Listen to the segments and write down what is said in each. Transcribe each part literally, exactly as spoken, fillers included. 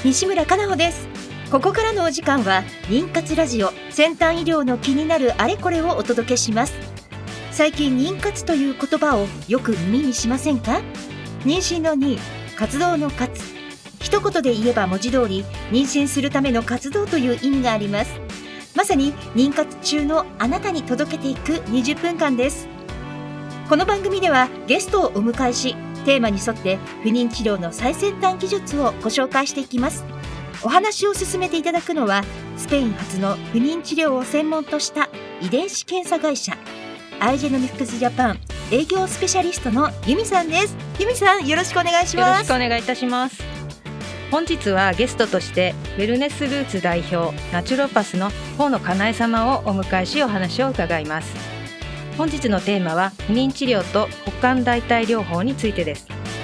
西村かなほです。ここからのお時間は妊活ラジオ、先端医療の気になるあれこれをお届けします。最近妊活という言葉をよく耳にしませんか？妊娠の妊、活動の活、一言で言えば文字通り妊娠するための活動という意味があります。まさに妊活中のあなたに届けていくにじゅっぷんかんです。この番組ではゲストをお迎えし、テーマに沿って不妊治療の最先端技術をご紹介していきます。お話を進めていただくのは、スペイン発の不妊治療を専門とした遺伝子検査会社アイジェノミクスジャパン営業スペシャリストの由美さんです。由美さん、よろしくお願いします。 よろしくお願いいたします。本日はゲストとしてウェルネスルーツ代表ナチュロパスの河野かなえ様をお迎えし、お話を伺います。本日のテーマは不妊治療と補完代替療法についてです。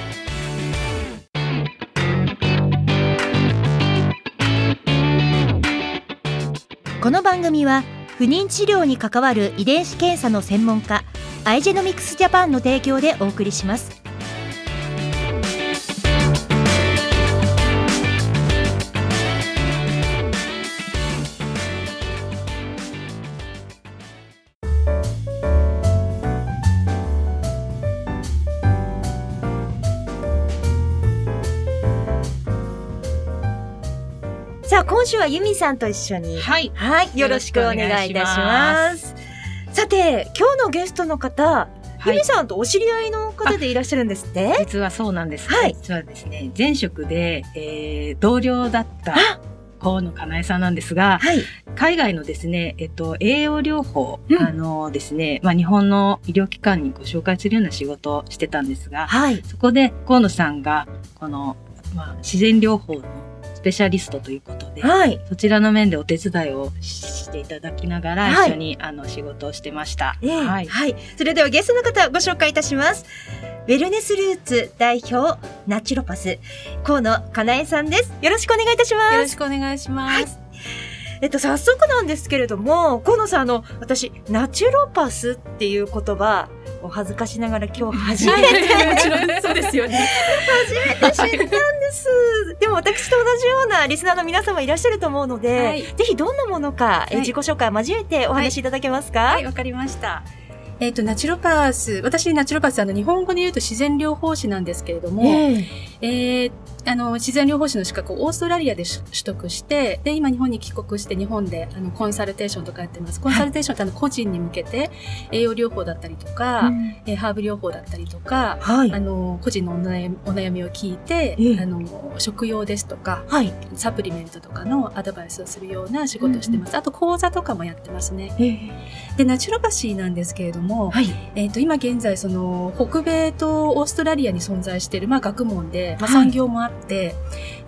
この番組は不妊治療に関わる遺伝子検査の専門家アイジェノミクスジャパンの提供でお送りします。さあ、今週は由美さんと一緒に、 はい、 はい、よろしくお願いいたします。さて、今日のゲストの方、はい、由美さんとお知り合いの方でいらっしゃるんですって？ 実はそうなんです、 はい、 実はですね、前職で、えー、同僚だった河野かなえさんなんですが、はい、海外のですね、えっと、栄養療法、うん、あのですね、まあ、日本の医療機関にご紹介するような仕事をしてたんですが、はい、そこで河野さんがこの、まあ、自然療法のスペシャリストということで、はい、そちらの面でお手伝いをしていただきながら、はい、一緒にあの仕事をしてました、 えーはいはい、それではゲストの方ご紹介いたします。ウェルネスルーツ代表ナチュロパス河野かなえさんです。よろしくお願いいたします。 よろしくお願いします、はい。 えっと、早速なんですけれども、河野さん、あの私ナチュロパスっていう言葉お恥ずかしながら今日初めてもちろんそうですよね初めて知ったんですでも私と同じようなリスナーの皆様いらっしゃると思うので、はい、ぜひどんなものか、はい、自己紹介を交えてお話しいただけますか？ はい、わ、はい、かりました。えっと、ナチュロパス、私ナチュロパス、あの、日本語で言うと自然療法士なんですけれども、えー、えー、あの、自然療法士の資格をオーストラリアで取得して、で、今日本に帰国して日本で、あの、コンサルテーションとかやってます。コンサルテーションってあの、個人に向けて、栄養療法だったりとか、うん、えー、ハーブ療法だったりとか、はい、あの、個人のお悩み、お悩みを聞いて、えー、あの、食用ですとか、はい、サプリメントとかのアドバイスをするような仕事をしてます。うん、あと、講座とかもやってますね。えー、で、ナチュロパシーなんですけれども、はい、えっと、今現在その北米とオーストラリアに存在している、まあ、学問で、まあ、産業もあって、はい、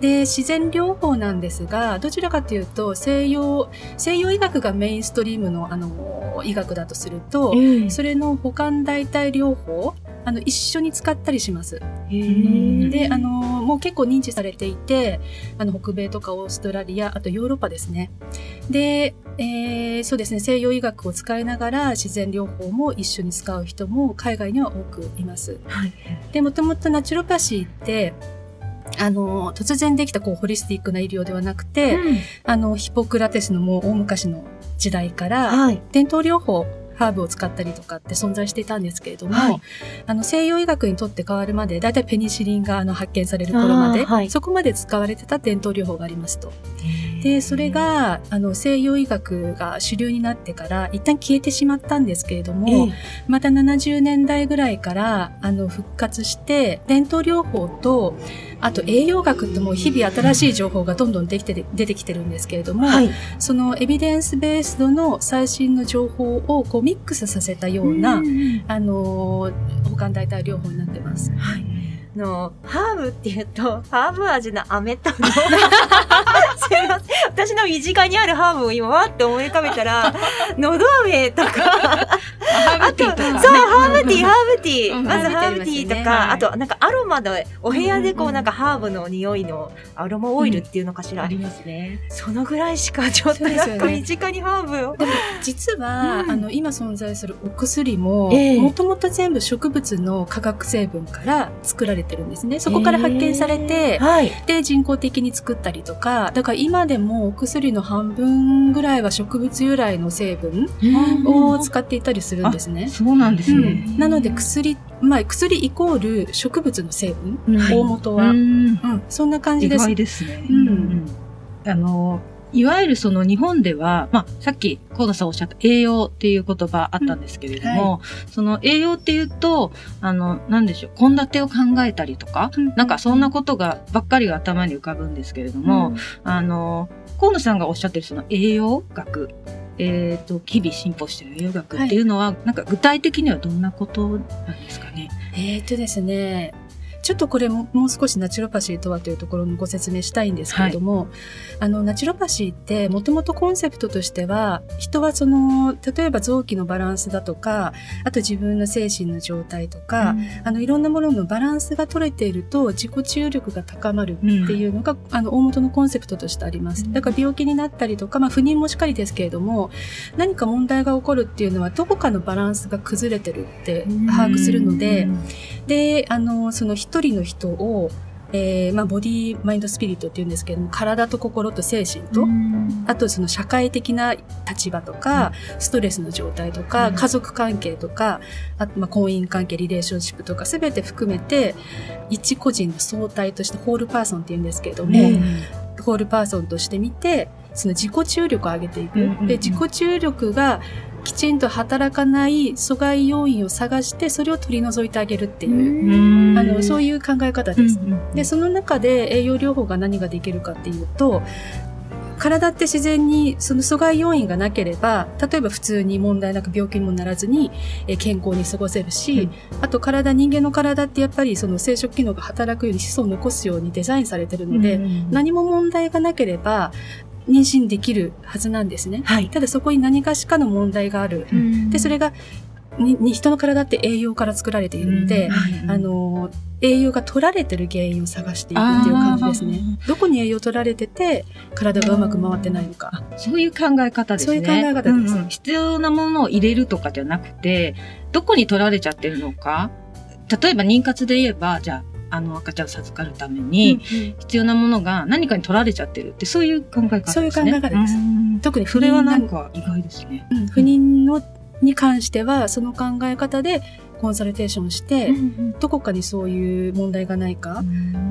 で、自然療法なんですが、どちらかというと西洋、西洋医学がメインストリームのあの医学だとすると、うん、それの補完代替療法、あの一緒に使ったりします。で、あのもう結構認知されていて、あの北米とかオーストラリア、あとヨーロッパですね。で、えー、そうですね、西洋医学を使いながら自然療法も一緒に使う人も海外には多くいます。はい、で、もともとナチュロパシーってあの突然できたこうホリスティックな医療ではなくて、うん、あのヒポクラテスのもう大昔の時代から、はい、伝統療法ハーブを使ったりとかって存在していたんですけれども、はい、あの西洋医学にとって変わるまでだいたいペニシリンがあの発見される頃まで、はい、そこまで使われてた伝統療法がありますと。で、それがあの西洋医学が主流になってから一旦消えてしまったんですけれども、またななじゅうねんだいぐらいからあの復活して伝統療法とあと栄養学ってもう日々新しい情報がどんどんできて出てきてるんですけれども、はい、そのエビデンスベースドの最新の情報をこうミックスさせたような、うん、あの補完代替療法になってます。はい、 のハーブっていうとハーブ味の飴とのすいません、私の身近にあるハーブを今わって思い浮かべたらのど飴とかあとそうハーブティーハーブティー、うん、まずハーブティーとか、はい、あとなんかアロマでお部屋でこうなんかハーブの匂いのアロマオイルっていうのかしら、うん、ありますね。そのぐらいしかちょっとなんか身近にハーブを、 でも実は、うん、あの今存在するお薬ももともと全部植物の化学成分から作られててるんですね。そこから発見されて、はい、で人工的に作ったりとか、だから今でもお薬の半分ぐらいは植物由来の成分を使っていたりするんですね。 そうなんですね。 うん、なので薬、まあ、薬イコール植物の成分、うん、大元は、うんうん、そんな感じです。 意外ですね。うんうん、あのいわゆるその日本では、まあ、さっき河野さんおっしゃった栄養っていう言葉あったんですけれども、うんはい、その栄養っていうと、あの、なんでしょう、献立を考えたりとか、うん、なんかそんなことがばっかりが頭に浮かぶんですけれども、うん、あの、河野さんがおっしゃってるその栄養学、えっと、日々進歩している栄養学っていうのは、はい、なんか具体的にはどんなことなんですかね。 えっとですね、ちょっとこれももう少しナチュロパシーとはというところのご説明したいんですけれども、はい、あのナチュロパシーってもともとコンセプトとしては、人はその例えば臓器のバランスだとか、あと自分の精神の状態とか、うん、あのいろんなもののバランスが取れていると自己治癒力が高まるっていうのが、うん、あの大元のコンセプトとしてあります。だから病気になったりとか、まあ、不妊もしかりですけれども、何か問題が起こるっていうのはどこかのバランスが崩れてるって把握するので、うん、であのその一人の人を、えーまあ、ボディーマインドスピリットっていうんですけれども、体と心と精神と、あとその社会的な立場とか、うん、ストレスの状態とか、うん、家族関係とか、あとまあ婚姻関係、リレーションシップとか全て含めて一個人の総体としてホールパーソンっていうんですけれども、うん、ホールパーソンとして見て、その自己治癒力を上げていく、うんうんうん、で自己治癒力がきちんと働かない阻害要因を探してそれを取り除いてあげるっていう、あのそういう考え方です、うんうん、でその中で栄養療法が何ができるかっていうと、体って自然にその阻害要因がなければ、例えば普通に問題なく病気にもならずに健康に過ごせるし、うん、あと体、人間の体ってやっぱりその生殖機能が働くように子孫を残すようにデザインされてるので、うんうんうん、何も問題がなければ妊娠できるはずなんですね、はい、ただそこに何かしかの問題がある、うん、でそれがに人の体って栄養から作られているので、うんはい、あの栄養が取られてる原因を探していくっていう感じですね。どこに栄養取られてて体がうまく回ってないのか、 そういう考え方ですね。 そういう考え方です、うんうん、 必要なものを入れるとかじゃなくて、どこに取られちゃってるのか。例えば妊活で言えば、じゃああの赤ちゃんを授かるために必要なものが何かに取られちゃってるって、そういう考え方ですね。 そういう考え方です。特にそれはなんか意外ですね。 うん、不妊のに関してはその考え方でコンサルテーションして、うんうん、どこかにそういう問題がないか、うん、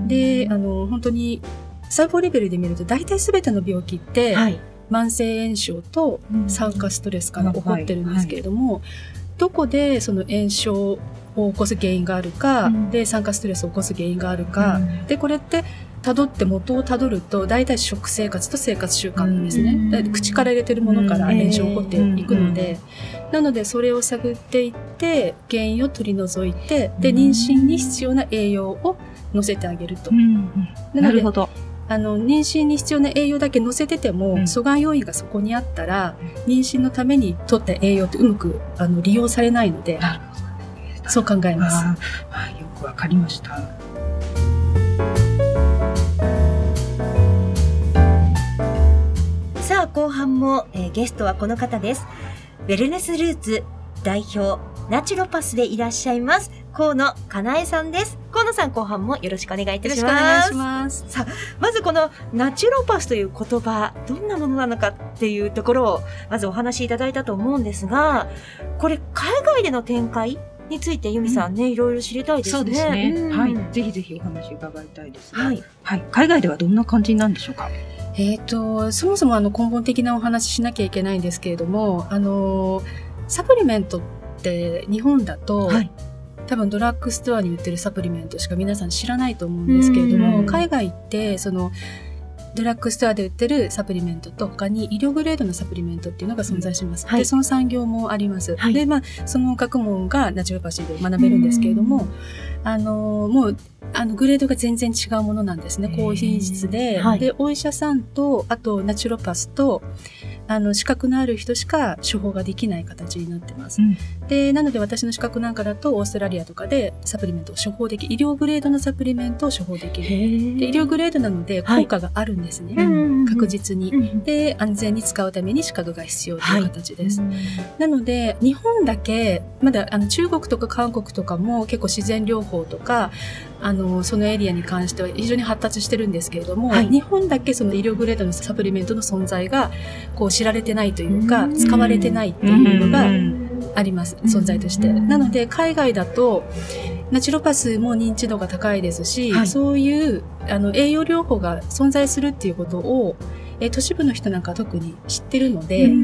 であの本当に細胞レベルで見ると大体全ての病気って、はい、慢性炎症と酸化ストレスから起こってるんですけれども、うんはいはい、どこでその炎症を起こす原因があるか、うん、で酸化ストレスを起こす原因があるか、うん、でこれって辿って元を辿ると大体食生活と生活習慣なんですね、うん、口から入れてるものから炎症起こっていくので、うん、なのでそれを探っていって原因を取り除いて、で妊娠に必要な栄養を乗せてあげると、うん、 なるほど。 あの妊娠に必要な栄養だけ乗せてても、うん、阻害要因がそこにあったら妊娠のために取った栄養ってうまくあの利用されないので、そう考えます。 ああ、よくわかりました。 さあ後半も、えー、ゲストはこの方です。ウェルネスルーツ代表ナチュロパスでいらっしゃいます河野かなえさんです。河野さん、後半もよろしくお願いいたします。 よろしくお願いします。 さあまずこのナチュロパスという言葉、どんなものなのかっていうところをまずお話しいただいたと思うんですが、これ海外での展開について由美さんね、うん、いろいろ知りたいですね。 そうですね、うん、はい、ぜひぜひお話伺いたいですね、はいはい、海外ではどんな感じなんでしょうか。 えーと、そもそもあの根本的なお話しなきゃいけないんですけれども、あのサプリメントって日本だと、はい、多分ドラッグストアに売ってるサプリメントしか皆さん知らないと思うんですけれども、海外ってそのドラッグストアで売ってるサプリメントと他に医療グレードのサプリメントっていうのが存在します、うんはい、でその産業もあります、はい、で、まあ、その学問がナチュロパシーで学べるんですけれども、あのもうあのグレードが全然違うものなんですね。高品質で、はい、でお医者さんとあとナチュロパスとあの資格のある人しか処方ができない形になってます、うん、でなので私の資格なんかだとオーストラリアとかでサプリメントを処方できる、医療グレードのサプリメントを処方できる。で医療グレードなので効果があるんですね、はい、 確実に、うんうん、で安全に使うために資格が必要という形です、はい、なので日本だけまだあの中国とか韓国とかも結構自然療法とかあのそのエリアに関しては非常に発達してるんですけれども、はい、日本だけその医療グレードのサプリメントの存在がこう知られてないというか、うん、使われてないっていうのがあります、うん、存在として、うん、なので海外だとナチュロパスも認知度が高いですし、はい、そういうあの栄養療法が存在するっていうことをえー、都市部の人なんかは特に知ってるので、うん、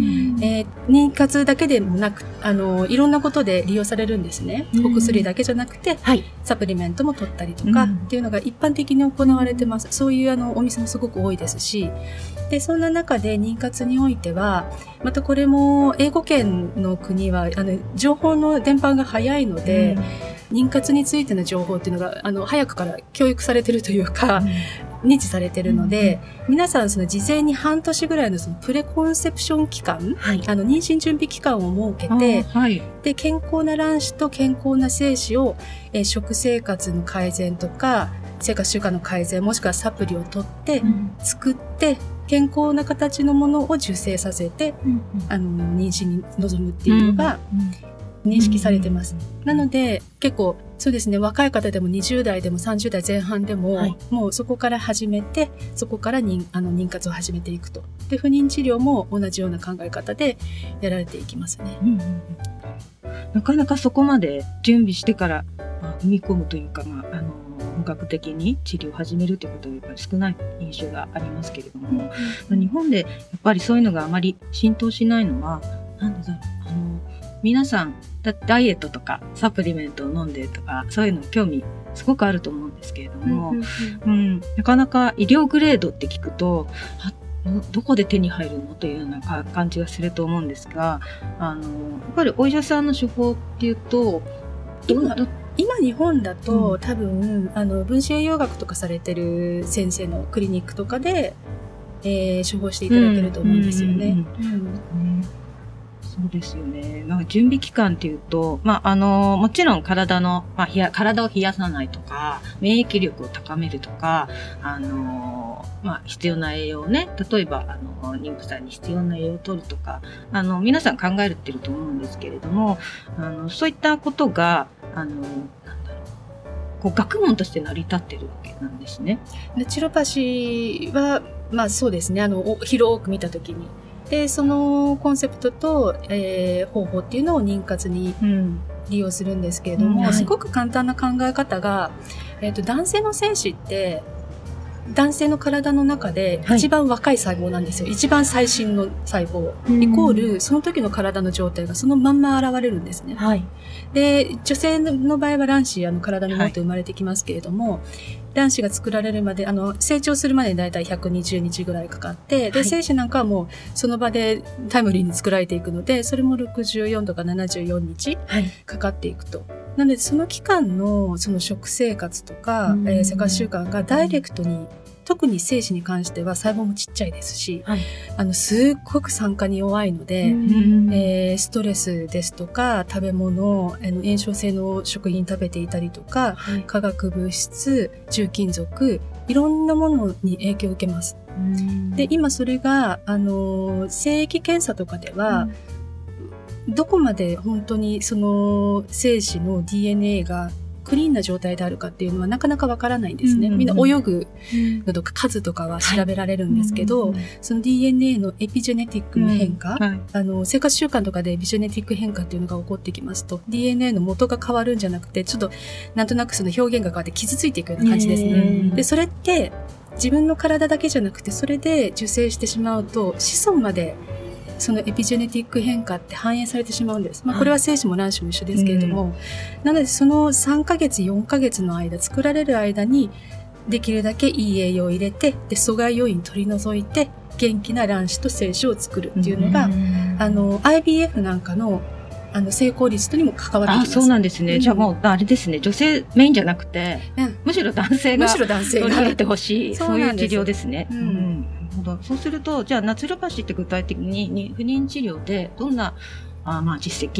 えー、妊活だけでもなくあのいろんなことで利用されるんですね、うん、お薬だけじゃなくて、はい、サプリメントも取ったりとか、うん、っていうのが一般的に行われてます。そういうあのお店もすごく多いですし、でそんな中で妊活においてはまたこれも英語圏の国はあの情報の伝播が早いので、うん、妊活についての情報っていうのがあの早くから教育されてるというか、うん認知されているので、うん、皆さんその事前に半年ぐらい の, そのプレコンセプション期間、はい、あの妊娠準備期間を設けて、はい、で健康な卵子と健康な精子を、えー、食生活の改善とか生活習慣の改善もしくはサプリを取って、うん、作って健康な形のものを受精させて、うん、あの妊娠に臨むっていうのが、うんうん認識されてます、うん、なので結構そうですね若い方でもにじゅう代でもさんじゅう代前半でも、はい、もうそこから始めてそこから妊あの妊活を始めていくとで不妊治療も同じような考え方でやられていきますね、うんうんうん、 なかなかそこまで準備してから、まあ、踏み込むというか、まあ、あの本格的に治療を始めるということはやっぱり少ない印象がありますけれども、うん、日本でやっぱりそういうのがあまり浸透しないのはなんでだろうあの皆さんダイエットとかサプリメントを飲んでとかそういうの興味すごくあると思うんですけれども、うんうんうん、なかなか医療グレードって聞くとどこで手に入るのというような感じがすると思うんですがあのやっぱりお医者さんの処方っていうと今今日本だと、うん、多分あの分子栄養学とかされてる先生のクリニックとかで、えー、処方していただけると思うんですよね。 そうですよね。なんか準備期間っていうと、まあ、あの、もちろん体の、まあ、冷や、体を冷やさないとか、免疫力を高めるとか、あの、まあ、必要な栄養をね、例えば、あの、妊婦さんに必要な栄養を取るとか、あの、皆さん考えてると思うんですけれども、あの、そういったことが、あの、なんだろう、こう、学問として成り立ってるわけなんですね。 ナチュロパシーは、まあそうですね、あの、広く見たときに、でそのコンセプトと、えー、方法っていうのを妊活に利用するんですけれども、うんはい、すごく簡単な考え方が、えーと、男性の精子って男性の体の中で一番若い細胞なんですよ、はい、一番最新の細胞、うん、イコールその時の体の状態がそのまんま現れるんですね、はい、で女性の場合は卵子あの体に持って生まれてきますけれども、はい、卵子が作られるまであの成長するまでにだいたいひゃくにじゅうにちぐらいかかって、で、はい、精子なんかはもうその場でタイムリーに作られていくのでそれもろくじゅうよんとかななじゅうよっかかかっていくと、はい、なのでその期間のその食生活とか、えー、生活習慣がダイレクトに特に精子に関しては細胞もちっちゃいですし、はい、あのすっごく酸化に弱いので、えー、ストレスですとか食べ物あの炎症性の食品食べていたりとか、はい、化学物質重金属いろんなものに影響を受けます。で今それがあの精液検査とかでは、うん、どこまで本当にその精子の ディーエヌエー がクリーンな状態であるかっていうのはなかなかわからないんですね、うんうんうん、みんな泳ぐのとか数とかは調べられるんですけど、はいうんうんうん、その ディーエヌエー のエピジェネティックの変化、うんはい、あの生活習慣とかでエピジェネティック変化っていうのが起こってきますと ディーエヌエー の元が変わるんじゃなくてちょっとなんとなくその表現が変わって傷ついていくような感じですね。でそれって自分の体だけじゃなくてそれで受精してしまうと子孫までそのエピジェネティック変化って反映されてしまうんです、まあ、これは精子も卵子も一緒ですけれども、はいうん、なのでそのさんかげつよんかげつの間作られる間にできるだけいい栄養を入れてで阻害要因取り除いて元気な卵子と精子を作るっていうのが、うん、あの アイビーエフ なんかのあの成功率とにも関わってきます。 あ、そうなんですね、うん、じゃあもうあれですね女性メインじゃなくて、うん、むしろ男性が取り入れてほしいそういう治療ですね、うんうんそうするとじゃあナチュロパシーって具体的に不妊治療でどんなあ、まあ、実績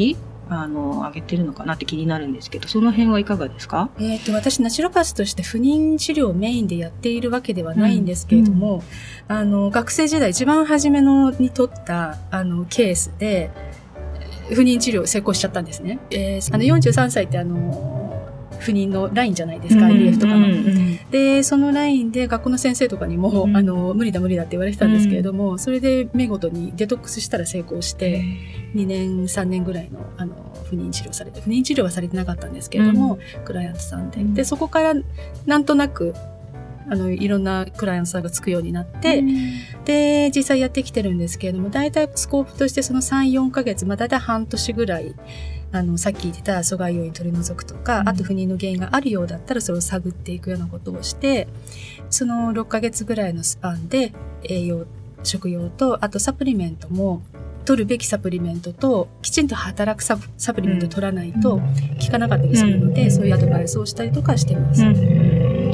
あの上げてるのかなって気になるんですけど、その辺はいかがですか？ えーと、私ナチュロパスとして不妊治療をメインでやっているわけではないんですけれども、うん、あの学生時代一番初めのに取ったあのケースで不妊治療成功しちゃったんですね。えー、あのよんじゅうさんさいってあの不妊のラインじゃないですか、アイビーエフ とかの、うんうんうん、でそのラインで学校の先生とかにも、うん、あの無理だ無理だって言われてたんですけれども、うん、それで見事にデトックスしたら成功してにねんさんねんぐらいの、あの不妊治療されて、不妊治療はされてなかったんですけれども、うん、クライアントさんで、うん、でそこからなんとなくあのいろんなクライアントさんがつくようになって、うん、で実際やってきてるんですけれども、だいたいスコープとしてその さん,よん ヶ月、まあ、だいたい半年ぐらいあのさっき言ってた阻害要因取り除くとか、うん、あと不妊の原因があるようだったらそれを探っていくようなことをして、そのろっかげつぐらいのスパンで栄養食用とあとサプリメントも取るべきサプリメントときちんと働くサ プ, サプリメントを取らないと効かなかったりするので、うん、そういうアドバイスをしたりとかしています、うん、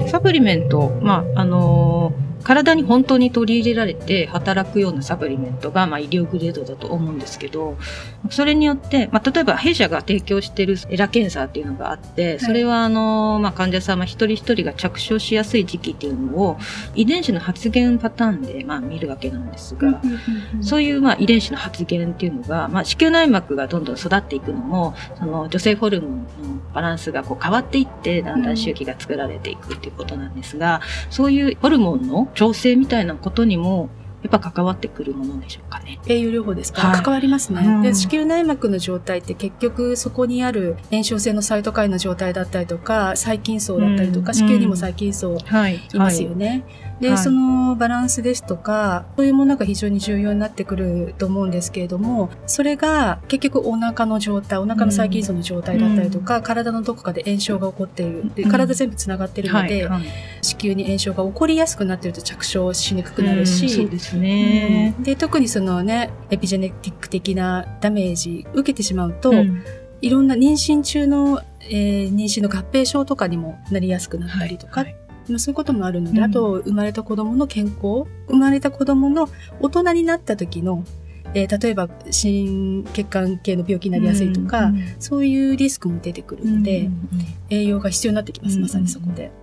サプリメント、まああのー体に本当に取り入れられて働くようなサプリメントが、まあ、医療グレードだと思うんですけど、それによって、まあ、例えば弊社が提供しているエラ検査っていうのがあって、それはあの、まあ、患者様一人一人が着床しやすい時期っていうのを遺伝子の発現パターンで、まあ、見るわけなんですが、そういう、まあ、遺伝子の発現っていうのが、まあ、子宮内膜がどんどん育っていくのも、その女性ホルモンのバランスがこう変わっていってだんだん周期が作られていくっていうことなんですが、そういうホルモンの調整みたいなことにもやっぱ関わってくるものでしょうかね。 栄養療法ですか、はい、関わりますね、うん、で子宮内膜の状態って結局そこにある炎症性のサイトカインの状態だったりとか細菌層だったりとか、うん、子宮にも細菌層いますよね、はいはい、で、はい、そのバランスですとかそういうものが非常に重要になってくると思うんですけれども、それが結局お腹の状態、お腹の細菌層の状態だったりとか、うん、体のどこかで炎症が起こっているで、体全部つながっているので、うんはいはい、子宮に炎症が起こりやすくなっていると着床しにくくなるし、うん、そうですね、うん、で特にそのねエピジェネティック的なダメージ受けてしまうと、うん、いろんな妊娠中の、えー、妊娠の合併症とかにもなりやすくなったりとか、はいはい、そういうこともあるので、うん、あと生まれた子供の健康、生まれた子供の大人になった時の、えー、例えば心血管系の病気になりやすいとか、うん、そういうリスクも出てくるので、うん、栄養が必要になってきます、まさにそこで。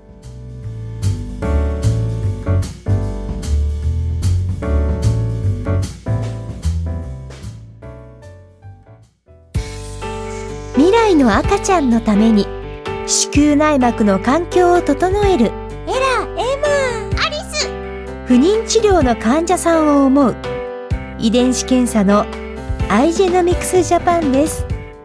未来の赤ちゃんのために子宮内膜の環境を整えるエラ、エマ、アリス。不妊治療の患者さんを思う遺伝子検査のアイジェノミクスジャパンです。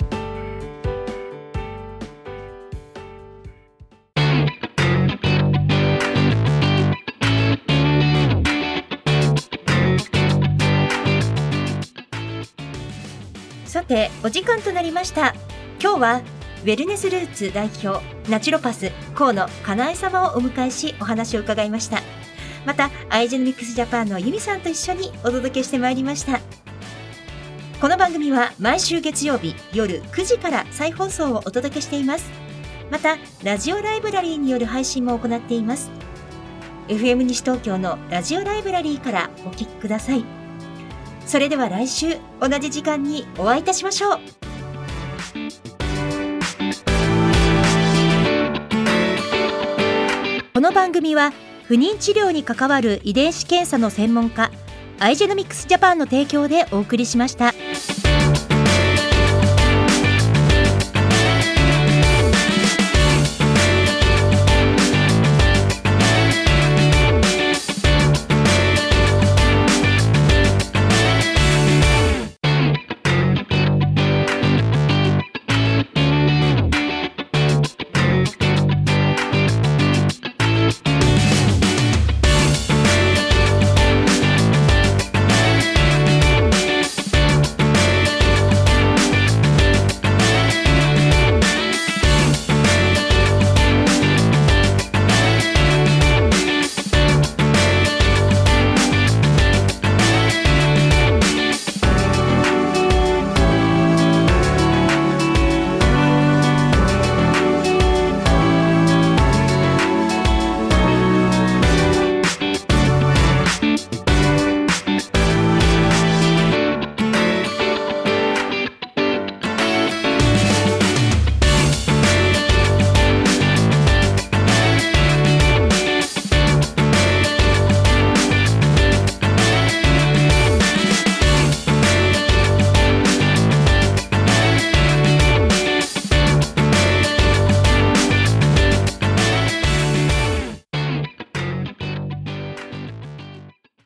さてお時間となりました。今日はウェルネスルーツ代表ナチュロパス河野かなえ様をお迎えしお話を伺いました。またアイジェノミクスジャパンの由美さんと一緒にお届けしてまいりました。この番組は毎週月曜日夜くじから再放送をお届けしています。またラジオライブラリーによる配信も行っています。 エフエム 西東京のラジオライブラリーからお聞きください。それでは来週同じ時間にお会いいたしましょう。この番組は不妊治療に関わる遺伝子検査の専門家アイジェノミクスジャパンの提供でお送りしました。